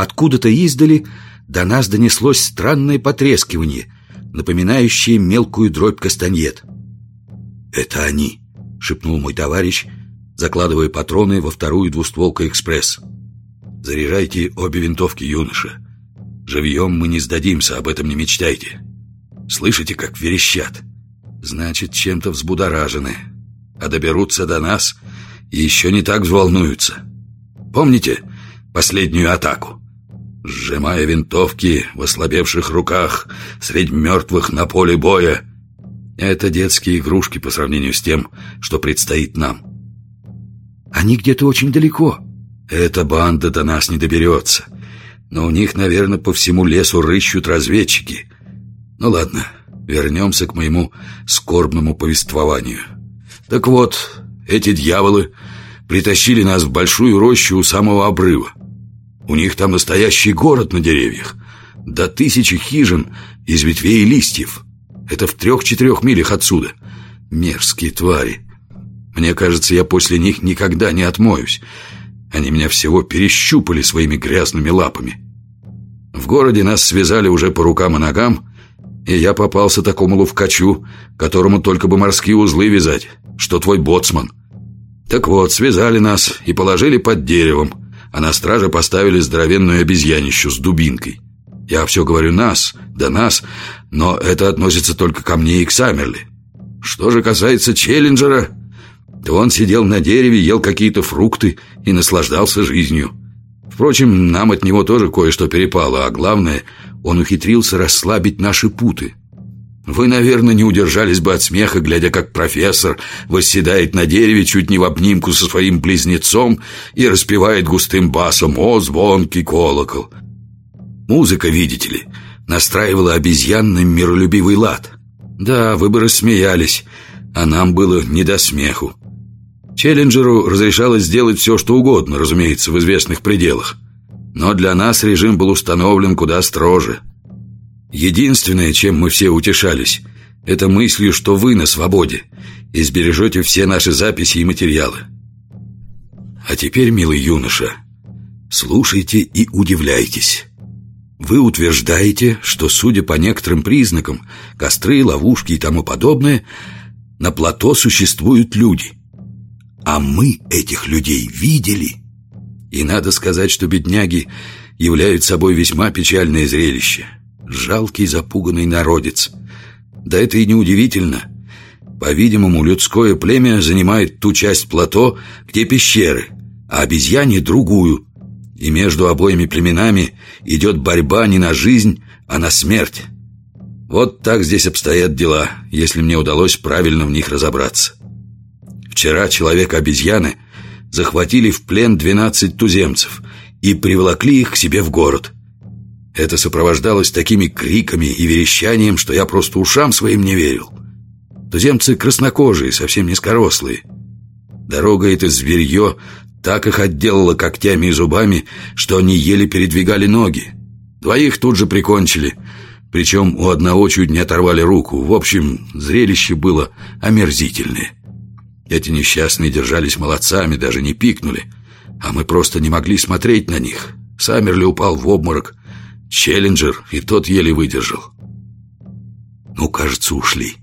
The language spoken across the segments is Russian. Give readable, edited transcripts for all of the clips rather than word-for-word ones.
Откуда-то издали до нас донеслось странное потрескивание, напоминающее мелкую дробь кастаньет. «Это они», — шепнул мой товарищ, закладывая патроны во вторую двустволку «Экспресс». «Заряжайте обе винтовки, юноша. Живьем мы не сдадимся, об этом не мечтайте. Слышите, как верещат? Значит, чем-то взбудоражены. А доберутся до нас и еще не так взволнуются. Помните последнюю атаку? Сжимая винтовки в ослабевших руках средь мертвых на поле боя. Это детские игрушки по сравнению с тем, что предстоит нам. Они где-то очень далеко. Эта банда до нас не доберется. Но у них, наверное, по всему лесу рыщут разведчики. Ну ладно, вернемся к моему скорбному повествованию. Так вот, эти дьяволы притащили нас в большую рощу у самого обрыва. У них там настоящий город на деревьях. До 1000 хижин из ветвей и листьев. Это в 3-4 милях отсюда. Мерзкие твари. Мне кажется, я после них никогда не отмоюсь. Они меня всего перещупали своими грязными лапами. В городе нас связали уже по рукам и ногам, и я попался такому ловкачу, которому только бы морские узлы вязать, что твой боцман. Так вот, связали нас и положили под деревом, а на страже поставили здоровенную обезьянищу с дубинкой. Я все говорю «нас», да «нас», но это относится только ко мне и к Саммерли. Что же касается Челленджера, то он сидел на дереве, ел какие-то фрукты и наслаждался жизнью. Впрочем, нам от него тоже кое-что перепало, а главное, он ухитрился расслабить наши путы. Вы, наверное, не удержались бы от смеха, глядя, как профессор восседает на дереве чуть не в обнимку со своим близнецом и распевает густым басом «О, звонкий колокол». Музыка, видите ли, настраивала обезьян на миролюбивый лад. Да, вы бы рассмеялись, а нам было не до смеху. Челленджеру разрешалось сделать все, что угодно, разумеется, в известных пределах. Но для нас режим был установлен куда строже. Единственное, чем мы все утешались, это мыслью, что вы на свободе и сбережете все наши записи и материалы. А теперь, милый юноша, слушайте и удивляйтесь. Вы утверждаете, что, судя по некоторым признакам, костры, ловушки и тому подобное, на плато существуют люди. А мы этих людей видели. И надо сказать, что бедняги являют собой весьма печальное зрелище. Жалкий запуганный народец. Да это и не удивительно. По-видимому, людское племя занимает ту часть плато, где пещеры, а обезьяне другую. И между обоими племенами идет борьба не на жизнь, а на смерть. Вот так здесь обстоят дела, если мне удалось правильно в них разобраться. Вчера человека-обезьяны захватили в плен 12 туземцев и приволокли их к себе в город. Это сопровождалось такими криками и верещанием, что я просто ушам своим не верил. Туземцы краснокожие, совсем низкорослые. Дорога это зверье так их отделала когтями и зубами, что они еле передвигали ноги. 2 тут же прикончили, причем у одного чуть не оторвали руку. В общем, зрелище было омерзительное. Эти несчастные держались молодцами, даже не пикнули, а мы просто не могли смотреть на них. Саммерли упал в обморок, Челленджер и тот еле выдержал. Ну, кажется, ушли.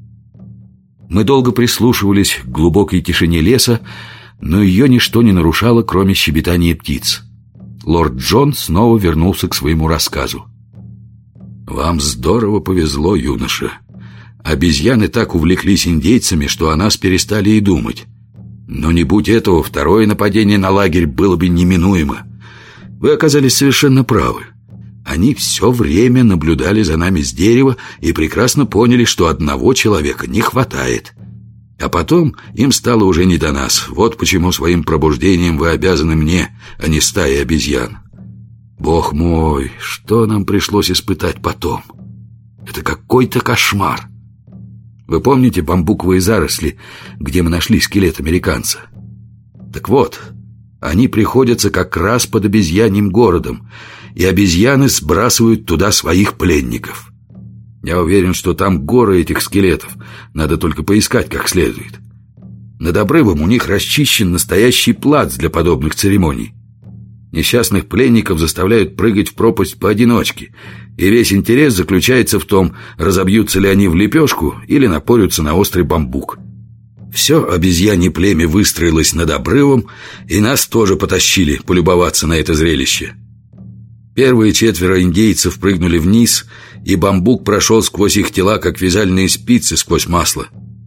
Мы долго прислушивались к глубокой тишине леса, но ее ничто не нарушало, кроме щебетания птиц. Лорд Джон снова вернулся к своему рассказу. «Вам здорово повезло, юноша. Обезьяны так увлеклись индейцами, что о нас перестали и думать. Но не будь этого, второе нападение на лагерь было бы неминуемо. Вы оказались совершенно правы. Они все время наблюдали за нами с дерева и прекрасно поняли, что одного человека не хватает. А потом им стало уже не до нас. Вот почему своим пробуждением вы обязаны мне, а не стае обезьян. Бог мой, что нам пришлось испытать потом? Это какой-то кошмар. Вы помните бамбуковые заросли, где мы нашли скелет американца? Так вот, они приходятся как раз под обезьяньим городом, и обезьяны сбрасывают туда своих пленников. Я уверен, что там горы этих скелетов. Надо только поискать как следует. Над обрывом у них расчищен настоящий плац для подобных церемоний. Несчастных пленников заставляют прыгать в пропасть поодиночке, и весь интерес заключается в том, разобьются ли они в лепешку или напорются на острый бамбук. Все обезьянье племя выстроилось над обрывом, и нас тоже потащили полюбоваться на это зрелище. Первые 4 индейцев прыгнули вниз, и бамбук прошел сквозь их тела, как вязальные спицы сквозь масло.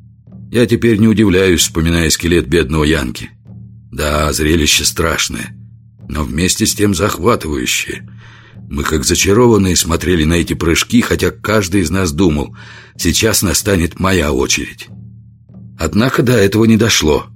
Я теперь не удивляюсь, вспоминая скелет бедного Янки. Да, зрелище страшное, но вместе с тем захватывающее. Мы, как зачарованные, смотрели на эти прыжки, хотя каждый из нас думал: сейчас настанет моя очередь. Однако до этого не дошло.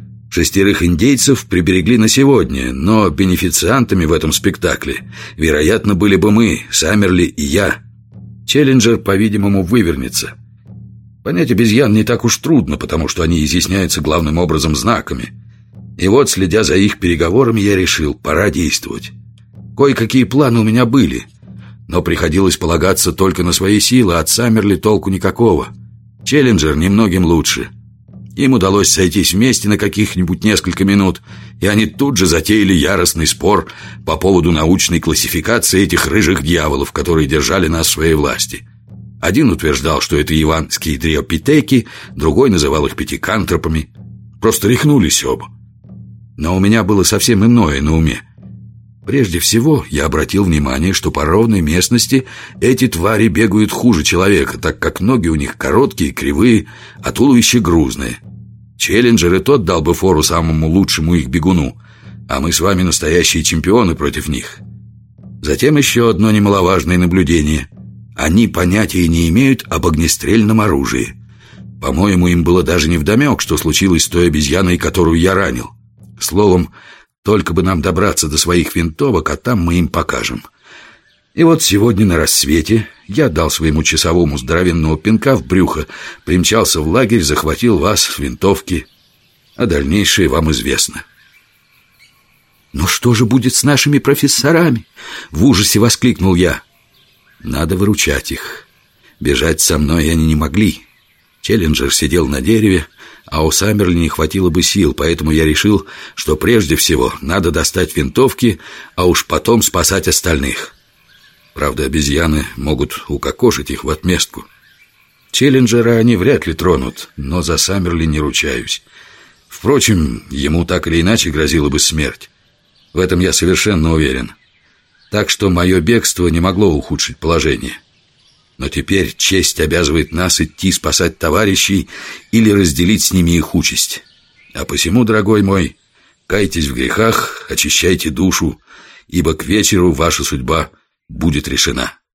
6 индейцев приберегли на сегодня, но бенефициантами в этом спектакле, вероятно, были бы мы, Саммерли и я. Челленджер, по-видимому, вывернется. Понять обезьян не так уж трудно, потому что они изъясняются главным образом знаками. И вот, следя за их переговорами, я решил: пора действовать. Кое-какие планы у меня были, но приходилось полагаться только на свои силы, а от Саммерли толку никакого. Челленджер немногим лучше. Им удалось сойтись вместе на каких-нибудь несколько минут, и они тут же затеяли яростный спор по поводу научной классификации этих рыжих дьяволов, которые держали нас в своей власти. Один утверждал, что это яванские дриопитеки, другой называл их пятикантропами. Просто рехнулись оба. Но у меня было совсем иное на уме. Прежде всего, я обратил внимание, что по ровной местности эти твари бегают хуже человека, так как ноги у них короткие, кривые, а туловище грузное. Челленджер и тот дал бы фору самому лучшему их бегуну, а мы с вами настоящие чемпионы против них. Затем еще одно немаловажное наблюдение. Они понятия не имеют об огнестрельном оружии. По-моему, им было даже невдомек, что случилось с той обезьяной, которую я ранил. Словом, только бы нам добраться до своих винтовок, а там мы им покажем. И вот сегодня на рассвете я дал своему часовому здоровенного пинка в брюхо, примчался в лагерь, захватил вас с винтовки, а дальнейшее вам известно. «Но что же будет с нашими профессорами?» — в ужасе воскликнул я. «Надо выручать их. Бежать со мной они не могли. Челленджер сидел на дереве, а у Саммерли не хватило бы сил, поэтому я решил, что прежде всего надо достать винтовки, а уж потом спасать остальных. Правда, обезьяны могут укокошить их в отместку. Челленджера они вряд ли тронут, но за Саммерли не ручаюсь. Впрочем, ему так или иначе грозила бы смерть. В этом я совершенно уверен. Так что мое бегство не могло ухудшить положение. Но теперь честь обязывает нас идти спасать товарищей или разделить с ними их участь. А посему, дорогой мой, кайтесь в грехах, очищайте душу, ибо к вечеру ваша судьба будет решена».